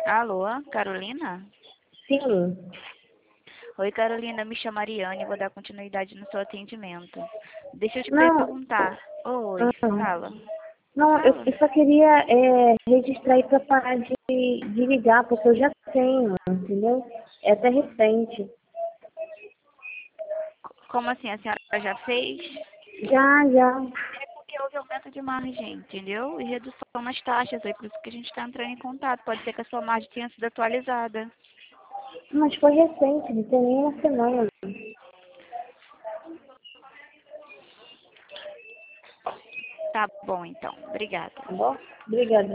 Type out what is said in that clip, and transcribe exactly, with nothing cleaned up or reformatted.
Alô, Carolina? Sim. Oi, Carolina, me chamo Ariane, vou dar continuidade no seu atendimento. Deixa eu te Não, perguntar. Oi, ah, fala. não, eu, Fala. eu só queria é, registrar aí para parar de, de ligar, porque eu já tenho, entendeu? É até recente. Como assim, a senhora já fez? Já, já. É porque houve aumento de margem, entendeu? E redução nas taxas, é por isso que a gente está entrando em contato. Pode ser que a sua margem tenha sido atualizada. Mas foi recente, não tem nem uma semana. Tá bom, então. Obrigada. Tá bom? Obrigada.